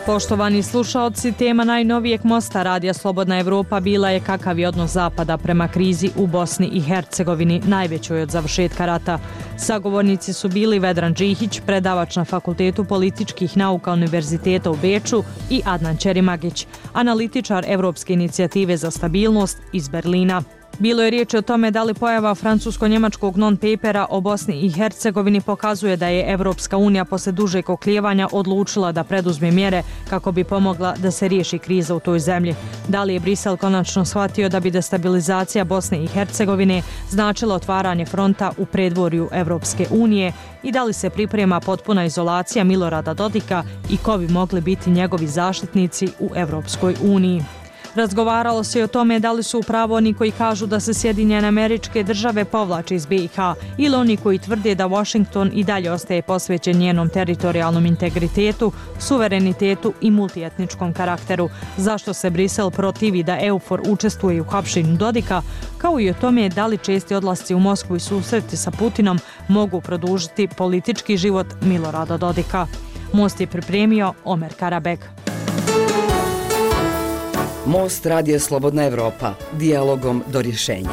Poštovani slušaoci, tema najnovijeg mosta Radija Slobodna Evropa bila je kakav je odnos Zapada prema krizi u Bosni i Hercegovini, najvećoj od završetka rata. Sagovornici su bili Vedran Džihić, predavač na Fakultetu političkih nauka Univerziteta u Beču, i Adnan Ćerimagić, analitičar Evropske inicijative za stabilnost iz Berlina. Bilo je riječ o tome da li pojava francusko-njemačkog non-papera o Bosni i Hercegovini pokazuje da je Evropska unija posle dužeg oklijevanja odlučila da preduzme mjere kako bi pomogla da se riješi kriza u toj zemlji. Da li je Brisel konačno shvatio da bi destabilizacija Bosne i Hercegovine značila otvaranje fronta u predvorju Evropske unije i da li se priprema potpuna izolacija Milorada Dodika i ko bi mogli biti njegovi zaštitnici u Evropskoj uniji. Razgovaralo se i o tome da li su upravo oni koji kažu da se Sjedinjene Američke Države povlače iz BiH ili oni koji tvrde da Washington i dalje ostaje posvećen njenom teritorijalnom integritetu, suverenitetu i multietničkom karakteru. Zašto se Brisel protivi da EUFOR učestvuje u hapšenju Dodika, kao i o tome da li česti odlasci u Moskvu i susreti sa Putinom mogu produžiti politički život Milorada Dodika. Most je pripremio Omer Karabek. Most Radija Slobodna Evropa, dijalogom do rješenja.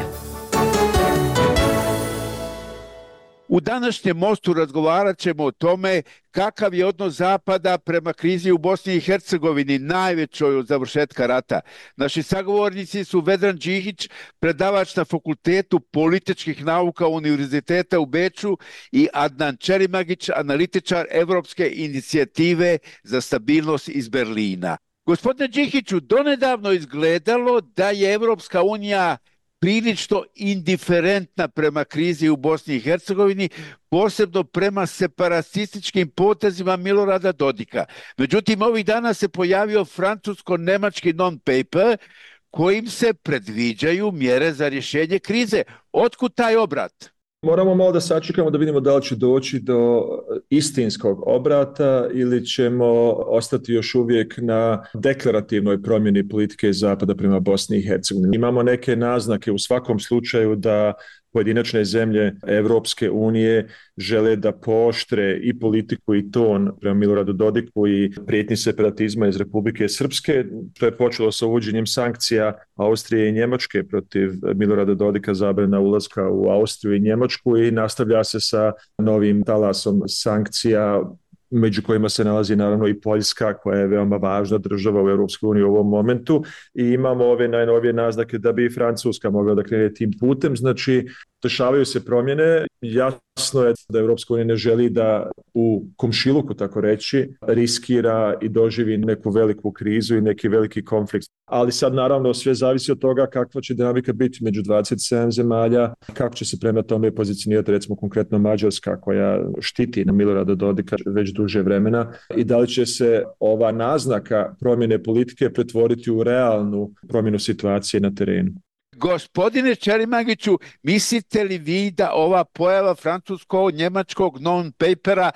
U današnjem mostu razgovarat ćemo o tome kakav je odnos Zapada prema krizi u Bosni i Hercegovini, najvećoj od završetka rata. Naši sagovornici su Vedran Džihić, predavač na Fakultetu političkih nauka Univerziteta u Beču, i Adnan Ćerimagić, analitičar Evropske inicijative za stabilnost iz Berlina. Gospodine Džihiću, donedavno izgledalo da je Evropska unija prilično indiferentna prema krizi u Bosni i Hercegovini, posebno prema separatističkim potezima Milorada Dodika. Međutim, ovih dana se pojavio francusko-nemački non-paper kojim se predviđaju mjere za rješenje krize. Otkud taj obrat? Moramo malo da sačekamo da vidimo da li će doći do istinskog obrata ili ćemo ostati još uvijek na deklarativnoj promjeni politike Zapada prema Bosni i Hercegovini. Imamo neke naznake u svakom slučaju da pojedinačne zemlje Evropske unije žele da pooštre i politiku i ton prema Miloradu Dodiku i prijetnji separatizma iz Republike Srpske. To je počelo sa uvođenjem sankcija Austrije i Njemačke protiv Milorada Dodika, zabrana ulaska u Austriju i Njemačku, i nastavlja se sa novim talasom sankcija, među kojima se nalazi naravno i Poljska, koja je veoma važna država u Europskoj uniji u ovom momentu, i imamo ove najnovije naznake da bi i Francuska mogla da krene tim putem. Znači, dešavaju se promjene. Jasno je da Europska unija ne želi da u komšiluku, tako reći, riskira i doživi neku veliku krizu i neki veliki konflikt. Ali sad naravno sve zavisi od toga kakva će dinamika biti među 27 zemalja, kako će se prema tome pozicionirati recimo konkretno Mađarska, koja štiti na Milorada Dodika već duže vremena, i da li će se ova naznaka promjene politike pretvoriti u realnu promjenu situacije na terenu. Gospodine Ćerimagiću, mislite li vi da ova pojava francusko-njemačkog non-papera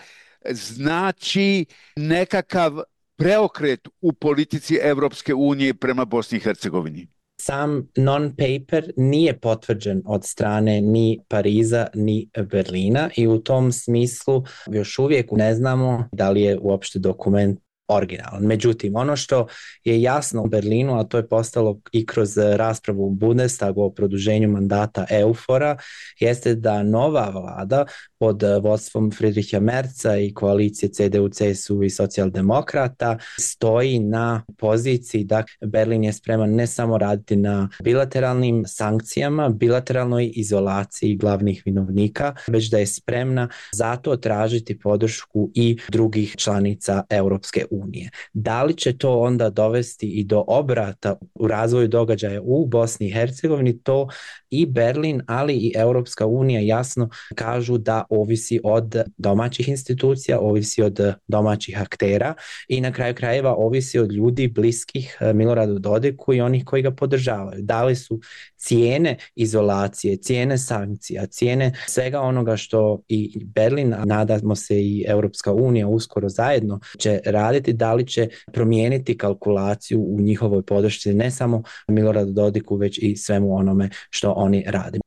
znači nekakav preokret u politici Evropske unije prema Bosni i Hercegovini? Sam non-paper nije potvrđen od strane ni Pariza ni Berlina i u tom smislu još uvijek ne znamo da li je uopšte dokument originalan. Međutim, ono što je jasno u Berlinu, a to je postalo i kroz raspravu u Bundestagu o produženju mandata EUFOR-a, jeste da nova vlada pod vodstvom Friedricha Merza i koalicije CDU, CSU i socijaldemokrata stoji na poziciji da Berlin je spreman ne samo raditi na bilateralnim sankcijama, bilateralnoj izolaciji glavnih vinovnika, već da je spremna zato tražiti podršku i drugih članica Europske unije. Da li će to onda dovesti i do obrata u razvoju događaja u Bosni i Hercegovini, to i Berlin, ali i Europska unija jasno kažu da ovisi od domaćih institucija, ovisi od domaćih aktera i na kraju krajeva ovisi od ljudi bliskih Miloradu Dodiku i onih koji ga podržavaju. Da li su cijene izolacije, cijene sankcija, cijene svega onoga što i Berlin, a nadamo se i Europska unija uskoro zajedno će raditi, da li će promijeniti kalkulaciju u njihovoj podršci ne samo Miloradu Dodiku, već i svemu onome što oni rade.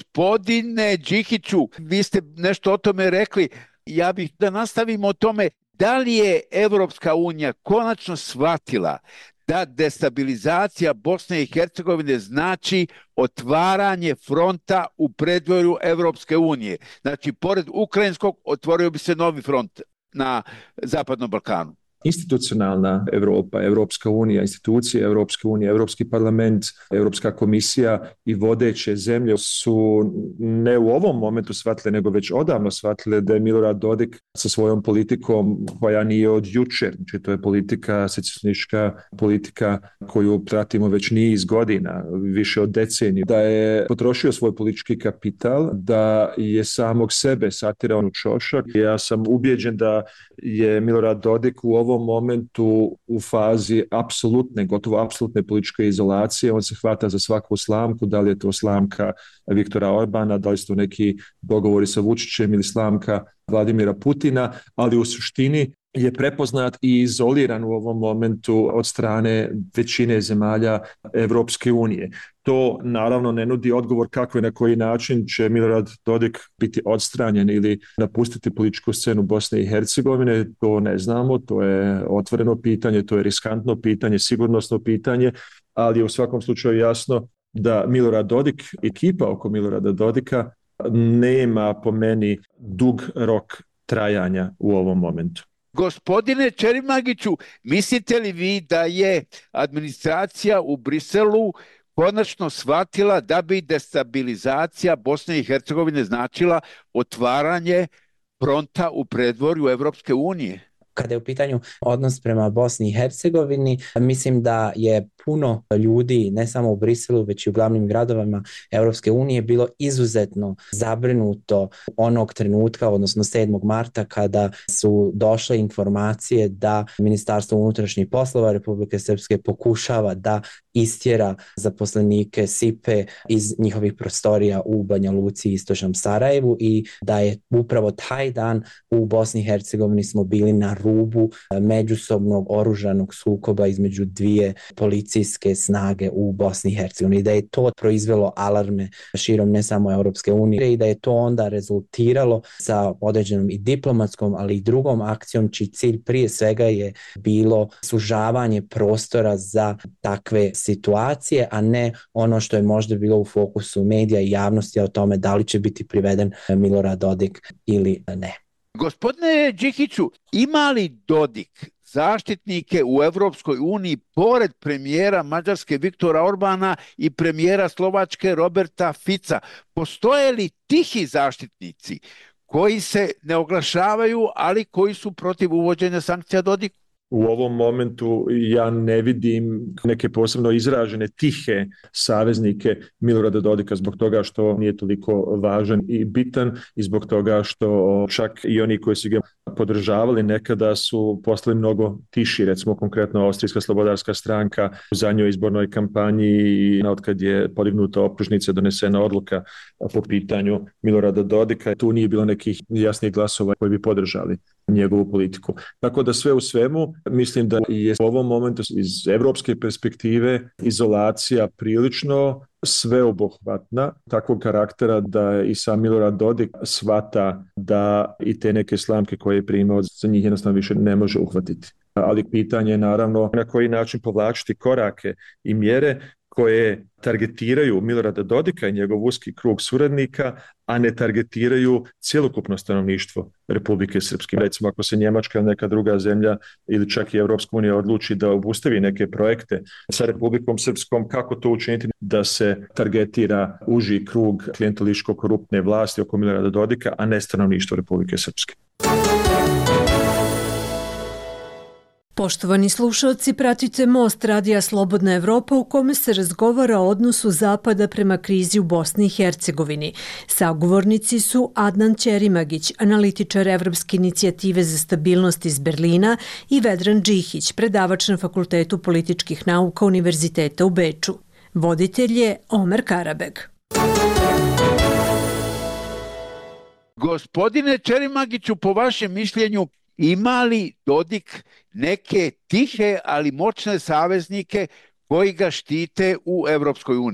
Gospodine Džihiću, vi ste nešto o tome rekli. Ja bih da nastavimo o tome. Da li je Evropska unija konačno shvatila da destabilizacija Bosne i Hercegovine znači otvaranje fronta u predvorju Evropske unije? Znači, pored ukrajinskog otvorio bi se novi front na Zapadnom Balkanu. Institucionalna Europa, Evropska unija, institucije Evropske unije, Evropski parlament, Evropska komisija i vodeće zemlje su ne u ovom momentu shvatile, nego već odavno shvatile da je Milorad Dodik sa svojom politikom koja nije od jučer, znači to je politika, secesionistička politika koju pratimo već niz godina, više od deceniju, da je potrošio svoj politički kapital, da je samog sebe satirao u čošak. Ja sam ubijeđen da je Milorad Dodik u ovom momentu u fazi apsolutne, gotovo apsolutne političke izolacije. On se hvata za svaku slamku, da li je to slamka Viktora Orbana, da li su to neki dogovori sa Vučićem ili slamka Vladimira Putina, ali u suštini je prepoznat i izoliran u ovom momentu od strane većine zemalja Evropske unije. To naravno ne nudi odgovor kako i na koji način će Milorad Dodik biti odstranjen ili napustiti političku scenu Bosne i Hercegovine. To ne znamo, to je otvoreno pitanje, to je riskantno pitanje, sigurnosno pitanje, ali je u svakom slučaju jasno da Milorad Dodik, ekipa oko Milorada Dodika nema po meni dug rok trajanja u ovom momentu. Gospodine Čerimagiću, mislite li vi da je administracija u Briselu konačno shvatila da bi destabilizacija Bosne i Hercegovine značila otvaranje fronta u predvorju Evropske unije? Kada je u pitanju odnos prema Bosni i Hercegovini, mislim da je puno ljudi, ne samo u Briselu, već i u glavnim gradovima Evropske unije, bilo izuzetno zabrinuto onog trenutka, odnosno 7. marta, kada su došle informacije da Ministarstvo unutrašnjih poslova Republike Srpske pokušava da istjera zaposlenike SIPE iz njihovih prostorija u Banja Luci i istočnom Sarajevu i da je upravo taj dan u Bosni i Hercegovini smo bili na rubu međusobnog oružanog sukoba između dvije policijske snage u Bosni i Hercegovini, da je to proizvelo alarme širom ne samo Europske unije i da je to onda rezultiralo sa određenom i diplomatskom, ali i drugom akcijom, čiji cilj prije svega je bilo sužavanje prostora za takve situacije, a ne ono što je možda bilo u fokusu medija i javnosti o tome da li će biti priveden Milorad Dodik ili ne. Gospodine Đikiću, ima li Dodik zaštitnike u Evropskoj uniji pored premijera Mađarske Viktora Orbana i premijera Slovačke Roberta Fica? Postoje li tihi zaštitnici koji se ne oglašavaju, ali koji su protiv uvođenja sankcija Dodiku? U ovom momentu ja ne vidim neke posebno izražene tihe saveznike Milorada Dodika zbog toga što nije toliko važan i bitan i zbog toga što čak i oni koji su ga podržavali nekada su postali mnogo tiši, recimo konkretno Austrijska slobodarska stranka u zadnjoj izbornoj kampanji i otkad je podignuta optužnica, donesena odluka po pitanju Milorada Dodika, tu nije bilo nekih jasnih glasova koji bi podržali njegovu politiku. Tako da sve u svemu mislim da je u ovom momentu iz evropske perspektive izolacija prilično sveobuhvatna, takvog karaktera da i sam Milorad Dodik shvata da i te neke slamke koje je primao za njih jednostavno više ne može uhvatiti. Ali pitanje je naravno na koji način povlačiti korake i mjere koje targetiraju Milorada Dodika i njegov uski krug suradnika, a ne targetiraju cjelokupno stanovništvo Republike Srpske. Recimo, ako se Njemačka ili neka druga zemlja ili čak i Evropska unija odluči da obustavi neke projekte sa Republikom Srpskom, kako to učiniti da se targetira uži krug klijentelističko-koruptne vlasti oko Milorada Dodika, a ne stanovništvo Republike Srpske. Poštovani slušalci, pratite Most Radija Slobodna Evropa u kome se razgovara o odnosu Zapada prema krizi u Bosni i Hercegovini. Sagovornici su Adnan Ćerimagić, analitičar Evropske inicijative za stabilnost iz Berlina, i Vedran Džihić, predavač na Fakultetu političkih nauka Univerziteta u Beču. Voditelj je Omer Karabeg. Gospodine Ćerimagiću, po vašem mišljenju, ima li Dodik neke tihe, ali moćne saveznike koji ga štite u Evropskoj uniji?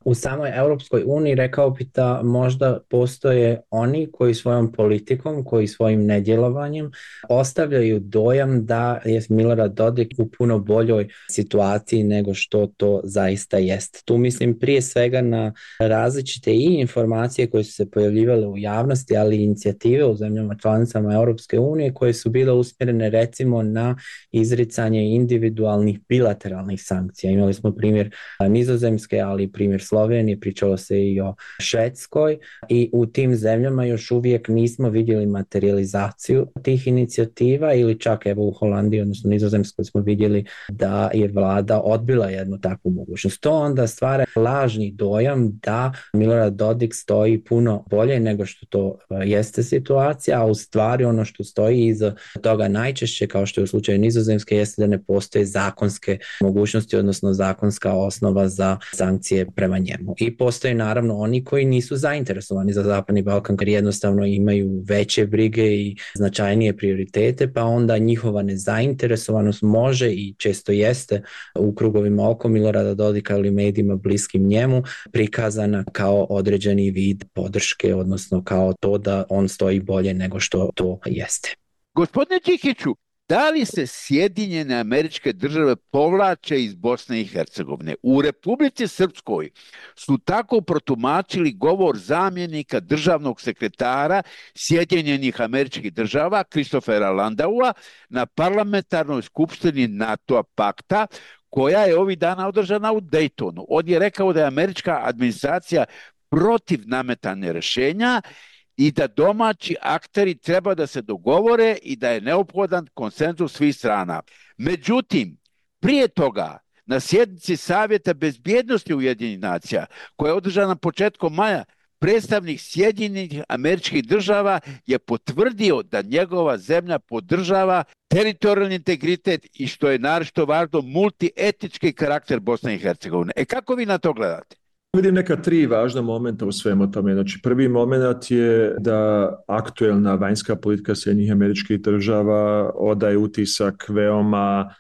U samoj Europskoj uniji rekao bi da možda postoje oni koji svojom politikom, koji svojim nedjelovanjem ostavljaju dojam da je Milorad Dodik u puno boljoj situaciji nego što to zaista jest. Tu mislim prije svega na različite i informacije koje su se pojavljivale u javnosti, ali i inicijative u zemljama članicama Europske unije koje su bile usmjerene recimo na izricanje individualnih bilateralnih sankcija. Imali smo primjer Nizozemske, ali i primjer Slovenije, pričalo se i o Švedskoj i u tim zemljama još uvijek nismo vidjeli materializaciju tih inicijativa ili čak evo u Holandiji, odnosno Nizozemskoj smo vidjeli da je vlada odbila jednu takvu mogućnost. To onda stvara lažni dojam da Milorad Dodik stoji puno bolje nego što to jeste situacija, a u stvari ono što stoji iza toga najčešće, kao što je u slučaju Nizozemske, jeste da ne postoje zakonske mogućnosti, odnosno zakonska osnova za sankcije prema njemu. I postoje naravno oni koji nisu zainteresovani za Zapadni Balkan, jer jednostavno imaju veće brige i značajnije prioritete, pa onda njihova nezainteresovanost može i često jeste u krugovima oko Milorada Dodika ili medijima bliskim njemu prikazana kao određeni vid podrške, odnosno kao to da on stoji bolje nego što to jeste. Gospodine Čikiću, da li se Sjedinjene Američke Države povlače iz Bosne i Hercegovine? U Republici Srpskoj su tako protumačili govor zamjenika državnog sekretara Sjedinjenih Američkih Država Christophera Landaua na parlamentarnoj skupštini NATO pakta koja je ovih dana održana u Daytonu. On je rekao da je američka administracija protiv nametanja rješenja i da domaći akteri treba da se dogovore i da je neophodan konsenzus svih strana. Međutim, prije toga, na sjednici Savjeta bezbjednosti Ujedinjenih nacija, koja je održana početkom maja, predstavnik Sjedinjenih Američkih Država je potvrdio da njegova zemlja podržava teritorijalni integritet i, što je naročito važno, multietnički karakter Bosne i Hercegovine. Kako vi na to gledate? Vidim neka tri važna momenta u svemu tome. Znači, prvi moment je da aktuelna vanjska politika Sjedinjenih Američkih Država odaje utisak veoma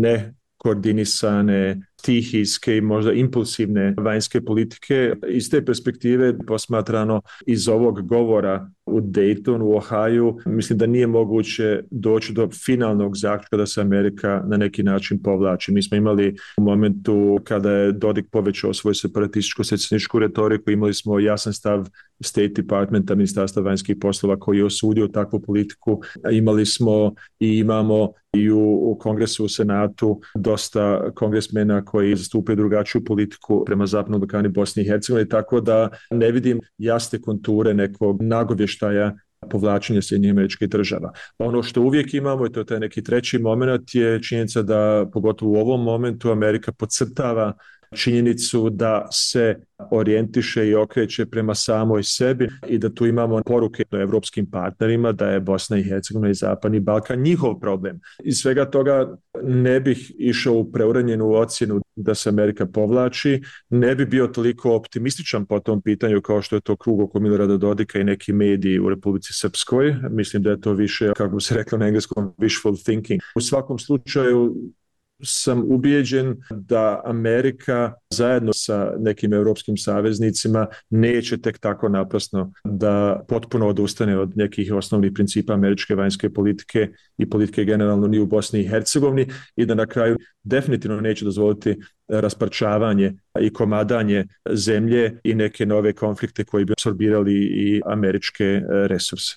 nekoordinisane, stihijske i možda impulsivne vanjske politike. Iz te perspektive posmatrano iz ovog govora u Daytonu, u Ohaju, mislim da nije moguće doći do finalnog zaključka da se Amerika na neki način povlači. Mi smo imali u momentu kada je Dodik povećao svoju separatističko-secesionističku retoriku, imali smo jasan stav State Departmenta, Ministarstva vanjskih poslova koji je osudio takvu politiku. Imali smo i imamo i u Kongresu, u Senatu dosta kongresmena koji zastupaju drugačiju politiku prema Zapadnom Balkanu i Bosni i Hercegovini, tako da ne vidim jasne konture nekog nagovještaja povlačenja Sjedinjenih Američkih Država. Ono što uvijek imamo, i to je taj neki treći moment, je činjenica da pogotovo u ovom momentu Amerika podcrtava činjenicu da se orijentiše i okreće prema samoj sebi i da tu imamo poruke evropskim partnerima da je Bosna i Hercegovina i Zapadni Balkan njihov problem. Iz svega toga ne bih išao u preuranjenu ocjenu da se Amerika povlači, ne bi bio toliko optimističan po tom pitanju kao što je to krug oko Milorada Dodika i neki mediji u Republici Srpskoj. Mislim da je to više, kako bi se reklo na engleskom, wishful thinking. U svakom slučaju sam ubijeđen da Amerika zajedno sa nekim europskim saveznicima neće tek tako naprasno da potpuno odustane od nekih osnovnih principa američke vanjske politike i politike generalno ni u Bosni i Hercegovini i da na kraju definitivno neće dozvoliti rasparčavanje i komadanje zemlje i neke nove konflikte koji bi apsorbirali i američke resurse.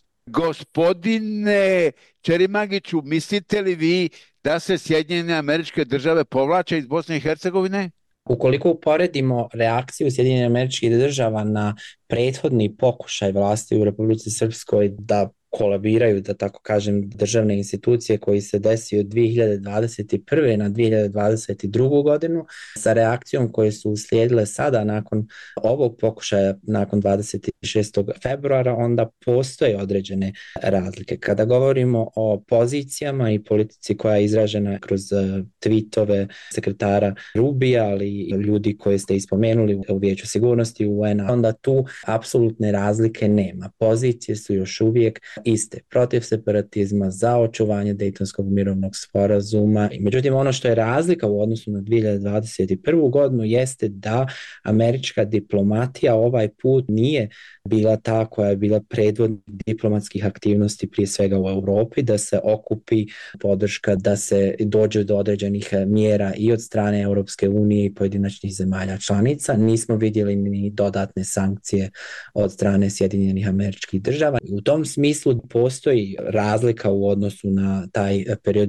Gospodine Čerimagiću, mislite li vi da se Sjedinjene Američke Države povlače iz Bosne i Hercegovine? Ukoliko uporedimo reakciju Sjedinjenih Američkih Država na prethodni pokušaj vlasti u Republici Srpskoj da kolabiraju, da tako kažem, državne institucije koji se desio od 2021. na 2022. godinu sa reakcijom koje su uslijedile sada nakon ovog pokušaja, nakon 26. februara, onda postoje određene razlike. Kada govorimo o pozicijama i politici koja je izražena kroz tweetove sekretara Rubija, ali i ljudi koje ste ispomenuli u Vijeću sigurnosti UN-a, onda tu apsolutne razlike nema. Pozicije su još uvijek iste, protiv separatizma, za očuvanje Dejtonskog mirovnog sporazuma. Međutim, ono što je razlika u odnosu na 2021. godinu jeste da američka diplomatija ovaj put nije bila ta koja je bila predvodnik diplomatskih aktivnosti prije svega u Europi, da se okupi podrška, da se dođe do određenih mjera i od strane Europske unije i pojedinačnih zemalja članica. Nismo vidjeli ni dodatne sankcije od strane Sjedinjenih Američkih Država. U tom smislu postoji razlika u odnosu na taj period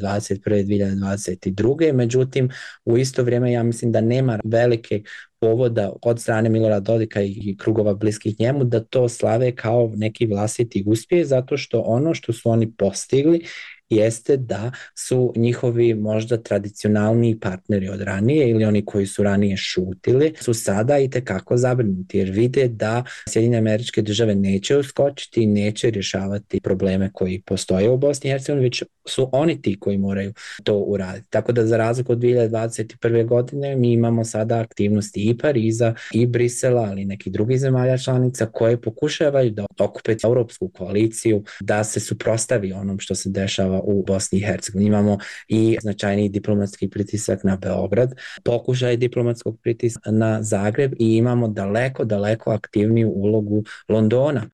2021-2022. Međutim, u isto vrijeme ja mislim da nema velike povoda od strane Milorada Dodika i krugova bliskih njemu da to slave kao neki vlastiti uspjeh, zato što ono što su oni postigli jeste da su njihovi možda tradicionalni partneri od ranije ili oni koji su ranije šutili su sada itekako zabrinuti jer vide da Sjedinjene Američke Države neće uskočiti i neće rješavati probleme koji postoje u Bosni i Hercegovini, već su oni ti koji moraju to uraditi. Tako da za razliku od 2021. godine mi imamo sada aktivnosti i Pariza i Brisela, ali i nekih drugih zemalja članica koje pokušavaju da okupe europsku koaliciju, da se suprotstavi onom što se dešava u Bosni i Hercegovini. Imamo i značajni diplomatski pritisak na Beograd, pokušaj diplomatskog pritiska na Zagreb i imamo daleko aktivniju ulogu Londona.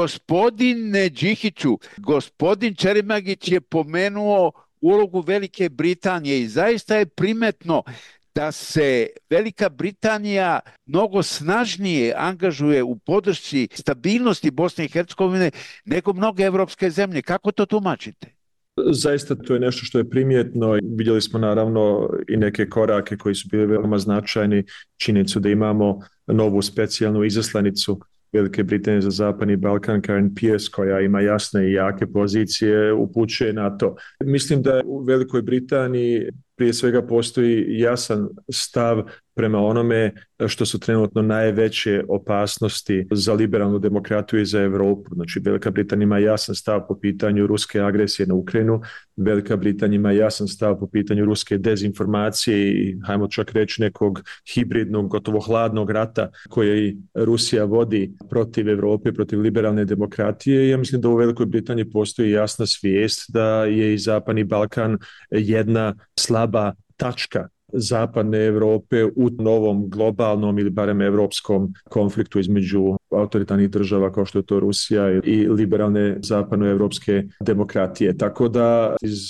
Gospodine Đihiću, gospodin Čerimagić je pomenuo ulogu Velike Britanije i zaista je primetno da se Velika Britanija mnogo snažnije angažuje u podršci stabilnosti Bosne i Hercegovine nego mnoge evropske zemlje. Kako to tumačite? Zaista to je nešto što je primjetno. Vidjeli smo naravno i neke korake koji su bili veoma značajni. Činjenicu da imamo novu specijalnu izaslanicu Velike Britanije za Zapadni Balkan, Karen Pierce, koja ima jasne i jake pozicije, upućuje na to. Mislim da u Velikoj Britaniji prije svega postoji jasan stav prema onome što su trenutno najveće opasnosti za liberalnu demokratiju i za Europu. Znači, Velika Britanija ima jasan stav po pitanju ruske agresije na Ukrajinu, Velika Britanija ima jasan stav po pitanju ruske dezinformacije i, hajmo čak reći, nekog hibridnog, gotovo hladnog rata koji Rusija vodi protiv Europe, protiv liberalne demokratije. Ja mislim da u Velikoj Britaniji postoji jasna svijest da je i Zapadni Balkan jedna slaba tačka Zapadne Europe u novom globalnom ili barem europskom konfliktu između autoritarnih država kao što je to Rusija i liberalne zapadnoevropske demokratije. Tako da iz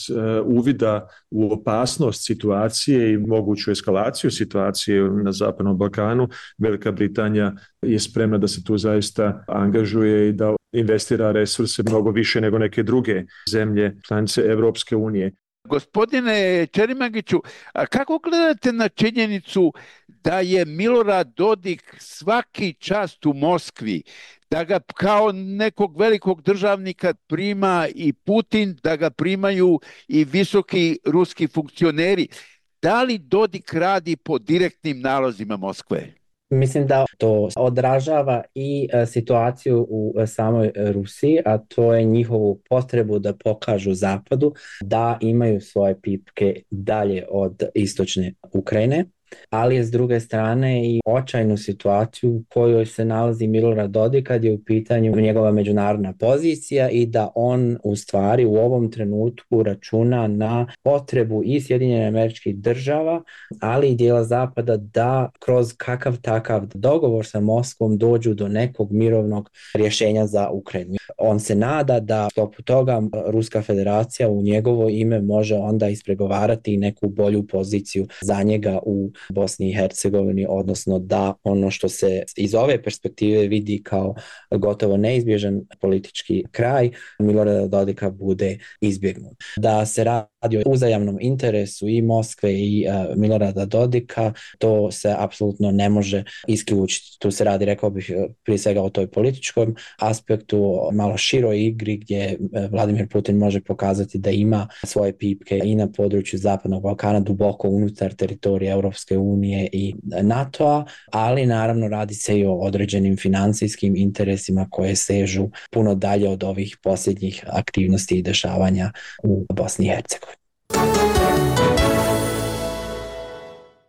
uvida u opasnost situacije i moguću eskalaciju situacije na Zapadnom Balkanu, Velika Britanija je spremna da se tu zaista angažuje i da investira resurse mnogo više nego neke druge zemlje članice Europske unije. Gospodine Čerimagiću, a kako gledate na činjenicu da je Milorad Dodik svaki čas u Moskvi, da ga kao nekog velikog državnika prima i Putin, da ga primaju i visoki ruski funkcioneri? Da li Dodik radi po direktnim nalozima Moskve? Mislim da to odražava i situaciju u samoj Rusiji, a to je njihovu potrebu da pokažu Zapadu da imaju svoje pipke dalje od istočne Ukrajine, ali je s druge strane i očajnu situaciju u kojoj se nalazi Milorad Dodik kad je u pitanju njegova međunarodna pozicija i da on u stvari u ovom trenutku računa na potrebu i Sjedinjenih Američkih Država, ali i dijela Zapada da kroz kakav takav dogovor sa Moskvom dođu do nekog mirovnog rješenja za Ukrajinu. On se nada da poput toga Ruska federacija u njegovo ime može onda ispregovarati neku bolju poziciju za njega u Bosni i Hercegovini, odnosno da ono što se iz ove perspektive vidi kao gotovo neizbježan politički kraj Milorada Dodika bude izbjegnut. Da se radi o uzajamnom interesu i Moskve i Milorada Dodika, to se apsolutno ne može isključiti. Tu se radi, rekao bih, prije svega o toj političkom aspektu, malo široj igri gdje Vladimir Putin može pokazati da ima svoje pipke i na području Zapadnog Balkana, duboko unutar teritorija Europske unije i NATO-a, ali naravno radi se i o određenim financijskim interesima koje sežu puno dalje od ovih posljednjih aktivnosti i dešavanja u Bosni i Hercegovini.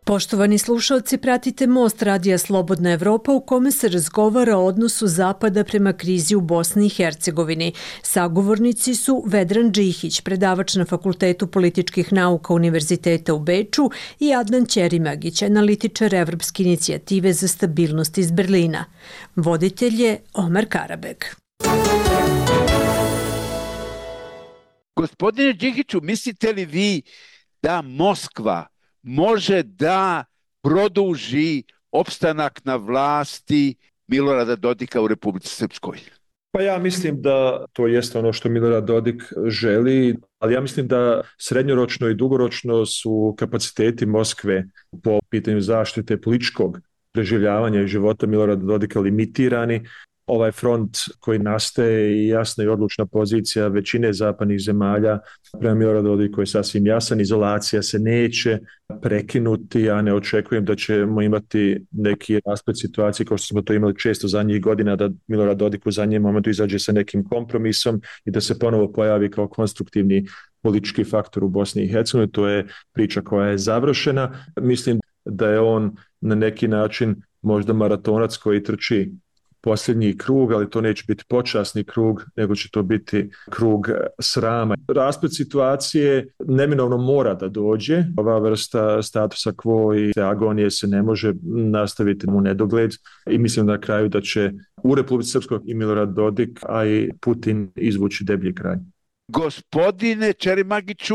Poštovani slušalci, pratite Most radija Slobodna Evropa u kome se razgovara o odnosu Zapada prema krizi u Bosni i Hercegovini. Sagovornici su Vedran Džihić, predavač na Fakultetu političkih nauka Univerziteta u Beču, i Adnan Ćerimagić, analitičar Evropske inicijative za stabilnost iz Berlina. Voditelj je Omar Karabek. Gospodine Džihiću, mislite li vi da Moskva može da produži opstanak na vlasti Milorada Dodika u Republici Srpskoj? Pa ja mislim da to jeste ono što Milorad Dodik želi, ali ja mislim da srednjoročno i dugoročno su kapaciteti Moskve po pitanju zaštite političkog preživljavanja i života Milorada Dodika limitirani. Ovaj front koji nastaje i jasna i odlučna pozicija većine zapadnih zemalja prema Miloradu Dodiku je sasvim jasan. Izolacija se neće prekinuti, ja ne očekujem da ćemo imati neki rasplet situacije kao što smo to imali često zadnjih godina, da Milorad Dodik u zadnjem momentu izađe sa nekim kompromisom i da se ponovo pojavi kao konstruktivni politički faktor u Bosni i Hercegovini. To je priča koja je završena. Mislim da je on na neki način možda maratonac koji trči posljednji krug, ali to neće biti počasni krug, nego će to biti krug srama. Rasplet situacije neminovno mora da dođe. Ova vrsta statusa quo i te agonije se ne može nastaviti u nedogled i mislim na kraju da će u Republici Srpskoj i Milorad Dodik, a i Putin izvući deblji kraj. Gospodine Ćerimagiću,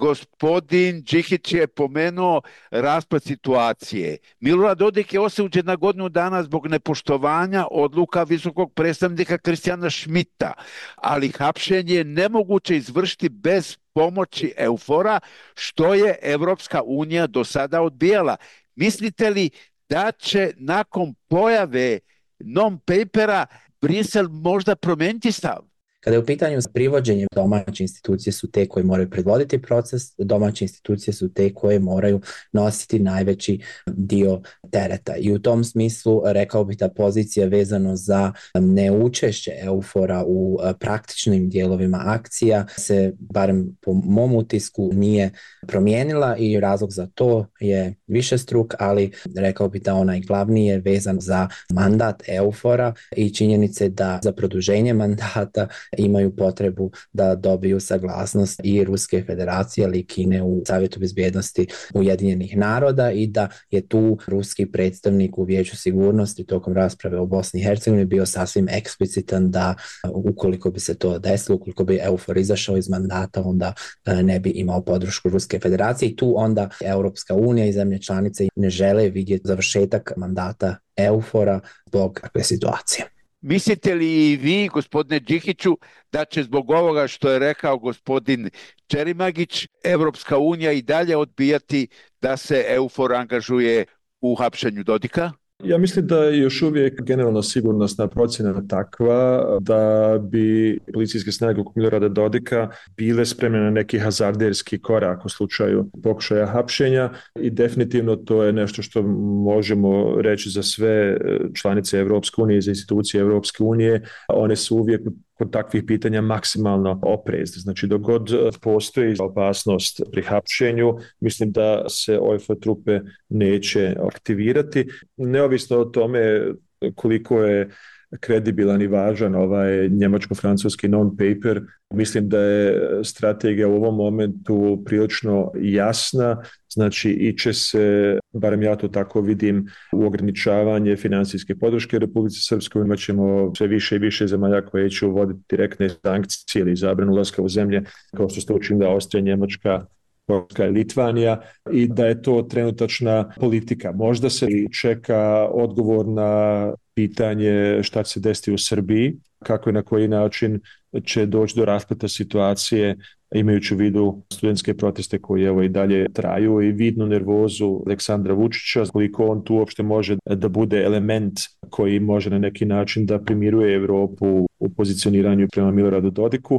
gospodin Džihić je pomenuo raspad situacije. Milorad Dodik je osuđen na godinu dana zbog nepoštovanja odluka visokog predstavnika Kristijana Šmita, ali hapšenje je nemoguće izvršiti bez pomoći EUFOR-a, što je Evropska unija do sada odbijala. Mislite li da će nakon pojave non-papera Brisel možda promijeniti stav? Kada je u pitanju privođenje, domaće institucije su te koje moraju predvoditi proces, domaće institucije su te koje moraju nositi najveći dio tereta. I u tom smislu rekao bih da pozicija vezano za neučešće EUFOR-a u praktičnim dijelovima akcija se, barem po mom utisku, nije promijenila i razlog za to je višestruk, ali rekao bih da onaj glavni je vezan za mandat EUFOR-a i činjenice da za produženje mandata imaju potrebu da dobiju saglasnost i Ruske federacije, ali i Kine u Savjetu bezbjednosti Ujedinjenih naroda i da je tu ruski predstavnik u Vijeću sigurnosti tokom rasprave o Bosni i Hercegovini bio sasvim eksplicitan da ukoliko bi se to desilo, ukoliko bi EUFOR izašao iz mandata, onda ne bi imao podršku Ruske federacije i tu onda Europska unija i zemlje članice ne žele vidjeti završetak mandata EUFOR-a zbog takve situacije. Mislite li i vi, gospodine Džihiću, da će zbog ovoga što je rekao gospodin Ćerimagić, Evropska unija i dalje odbijati da se EUFOR angažuje u hapšenju Dodika? Ja mislim da je još uvijek generalno sigurnosna procjena takva da bi policijske snage oko Milorada Dodika bile spremne na neki hazarderski korak u slučaju pokušaja hapšenja i definitivno to je nešto što možemo reći za sve članice Evropske unije i za institucije Evropske unije. One su uvijek kod takvih pitanja maksimalno oprezne. Znači, dok god postoji opasnost pri hapšenju, mislim da se OFA trupe neće aktivirati. Neovisno o tome koliko je kredibilan i važan ovaj njemačko-francuski non-paper, mislim da je strategija u ovom momentu prilično jasna, znači iće se, barem ja to tako vidim, u ograničavanje financijske podrške Republici Srpskoj. Imat ćemo sve više i više zemalja koje će uvoditi direktne sankcije ili zabranu ulaska u zemlje, kao što ste učinili Austrija, Njemačka, Poljska i Litvanija, i da je to trenutačna politika. Možda se čeka odgovor na pitanje šta će se desiti u Srbiji, kako i na koji način će doći do raspleta situacije, imajući u vidu studentske proteste koji evo i dalje traju i vidnu nervozu Aleksandra Vučića, koliko on tu uopšte može da bude element koji može na neki način da primiruje Evropu u pozicioniranju prema Miloradu Dodiku. A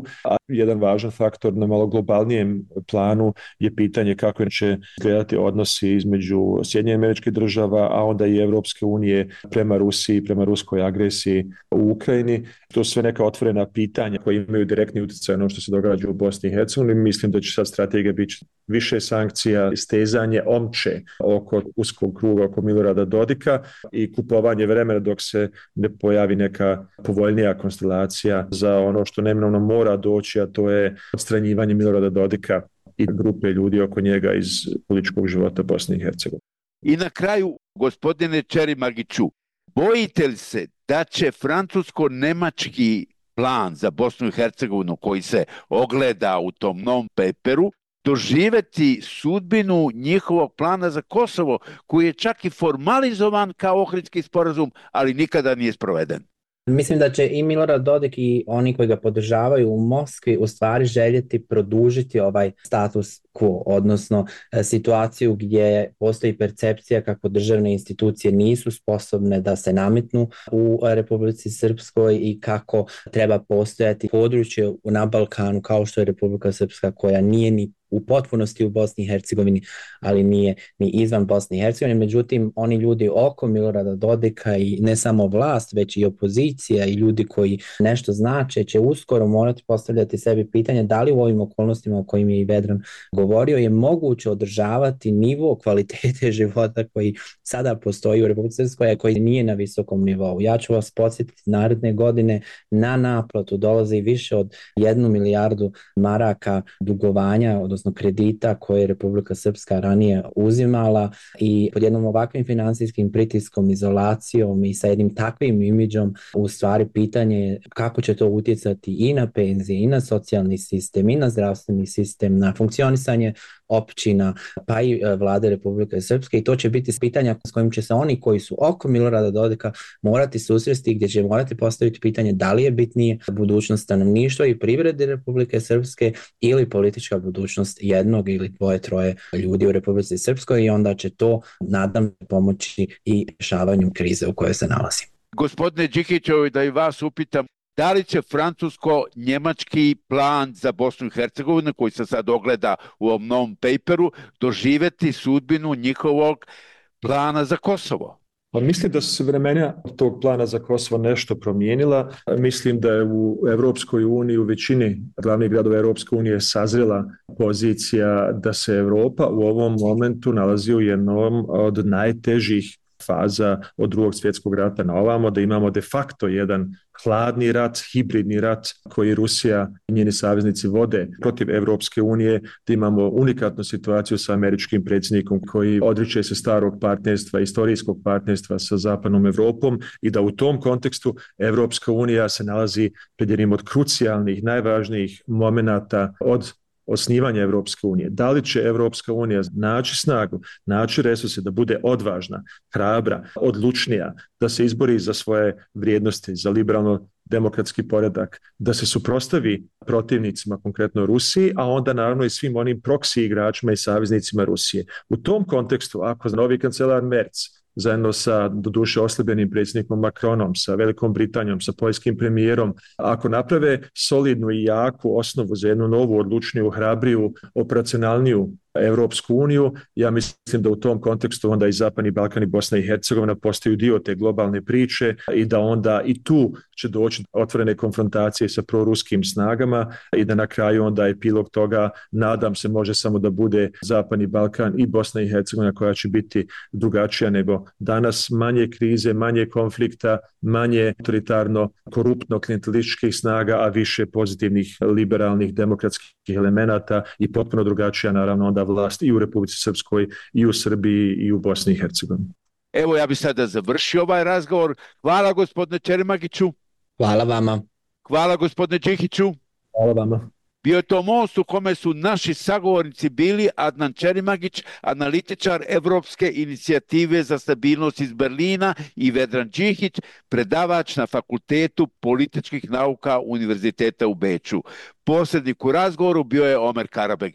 jedan važan faktor na malo globalnijem planu je pitanje kako će izgledati odnosi između Sjedinjenih Američkih Država, a onda i Europske unije prema Rusiji, prema ruskoj agresiji u Ukrajini. To su sve neka otvorena pitanja koja imaju direktni utjecaj na ono što se događa u Bosni i Hercegovini. Mislim da će sad strategija biti više sankcija, stezanje omče oko uskog kruga, oko Milorada Dodika i kupovanje vremena dok se ne pojavi neka povoljnija konstelacija za ono što neminovno mora doći, a to je odstranjivanje Milorada Dodika i grupe ljudi oko njega iz političkog života Bosne i Hercegovine. I na kraju, gospodine Čerimagiću, bojite li se da će francusko-nemački plan za Bosnu i Hercegovinu koji se ogleda u tom non-paperu doživjeti sudbinu njihovog plana za Kosovo, koji je čak i formalizovan kao Ohridski sporazum, ali nikada nije sproveden? Mislim da će i Milorad Dodik i oni koji ga podržavaju u Moskvi u stvari željeti produžiti ovaj status quo, odnosno situaciju gdje postoji percepcija kako državne institucije nisu sposobne da se nametnu u Republici Srpskoj i kako treba postojati područje na Balkanu kao što je Republika Srpska, koja nije ni u potpunosti u Bosni i Hercegovini, ali nije ni izvan Bosne i Hercegovine. Međutim, oni ljudi oko Milorada Dodika i ne samo vlast, već i opozicija i ljudi koji nešto znače će uskoro morati postavljati sebi pitanje da li u ovim okolnostima o kojim je i Vedran govorio je moguće održavati nivo kvalitete života koji sada postoji u Republici Srpskoj, a koji nije na visokom nivou. Ja ću vas podsjetiti, naredne godine na naplatu dolazi više od 1 milijardu maraka dugovanja, odnosno kredita koje je Republika Srpska ranije uzimala, i pod jednom ovakvim finansijskim pritiskom, izolacijom i sa jednim takvim imidžom u stvari pitanje je kako će to utjecati i na penzije, i na socijalni sistem, i na zdravstveni sistem, na funkcionisanje općina, pa i vlade Republike Srpske, i to će biti pitanja s kojim će se oni koji su oko Milorada Dodika morati susresti, gdje će morati postaviti pitanje da li je bitnije budućnost stanovništva i privrede Republike Srpske ili politička budućnost jednog ili dvoje, troje ljudi u Republici Srpskoj, i onda će to, nadam, pomoći i rješavanju krize u kojoj se nalazi. Gospodine Đikićevi, da i vas upitam, da li će francusko-njemački plan za Bosnu i Hercegovinu, koji se sad ogleda u ovom novom paperu, doživjeti sudbinu njihovog plana za Kosovo? Pa mislim da su se vremena tog plana za Kosovo nešto promijenila. Mislim da je u Europskoj uniji, u većini glavnih gradova Europske unije sazrela pozicija da se Europa u ovom momentu nalazi u jednom od najtežih faza od Drugog svjetskog rata na ovamo, da imamo de facto jedan hladni rat, hibridni rat koji Rusija i njeni saveznici vode protiv Europske unije, da imamo unikatnu situaciju sa američkim predsjednikom koji odriče se starog partnerstva, istorijskog partnerstva sa zapadnom Europom, i da u tom kontekstu Europska unija se nalazi pred jednim od krucijalnih, najvažnijih momenata od osnivanja Europske unije. Da li će Europska unija naći snagu, naći resurse da bude odvažna, hrabra, odlučnija, da se izbori za svoje vrijednosti, za liberalno demokratski poredak, da se suprotstavi protivnicima, konkretno Rusiji, a onda naravno i svim onim proksi igračima i saveznicima Rusije. U tom kontekstu, ako novi kancelar Merz zajedno sa doduše oslabljenim predsjednikom Macronom, sa Velikom Britanijom, sa poljskim premijerom, ako naprave solidnu i jaku osnovu za jednu novu, odlučniju, hrabriju, operacionalniju Europsku uniju, ja mislim da u tom kontekstu onda i Zapadni Balkan i Bosna i Hercegovina postaju dio te globalne priče, i da onda i tu će doći otvorene konfrontacije sa proruskim snagama, i da na kraju onda epilog toga, nadam se, može samo da bude Zapadni Balkan i Bosna i Hercegovina, koja će biti drugačija nego danas, manje krize, manje konflikta, manje autoritarno, koruptno, klijentelističkih snaga, a više pozitivnih, liberalnih, demokratskih elemenata, i potpuno drugačija naravno onda vlast i u Republici Srpskoj, i u Srbiji, i u Bosni i Hercegovini. Evo, ja bih sada završio ovaj razgovor. Hvala gospodine Čerimagiću. Hvala vama. Hvala gospodine Đikiću. Hvala vama. Bio je to most u kome su naši sagovornici bili Adnan Čerimagić, analitičar Evropske inicijative za stabilnost iz Berlina, i Vedran Đikić, predavač na Fakultetu političkih nauka Univerziteta u Beču. Posrednik u razgovoru bio je Omer Karabeg.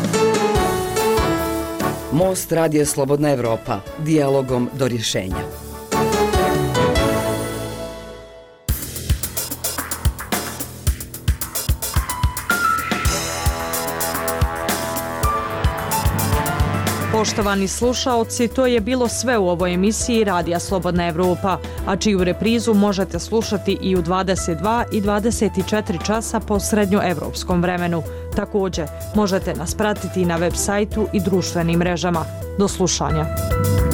Most Radija Slobodna Evropa. Dijalogom do rješenja. Poštovani slušaoci, to je bilo sve u ovoj emisiji Radija Slobodna Evropa, a čiju reprizu možete slušati i u 22 i 24 časa po srednjoevropskom vremenu. Također, možete nas pratiti na web sajtu i društvenim mrežama. Do slušanja.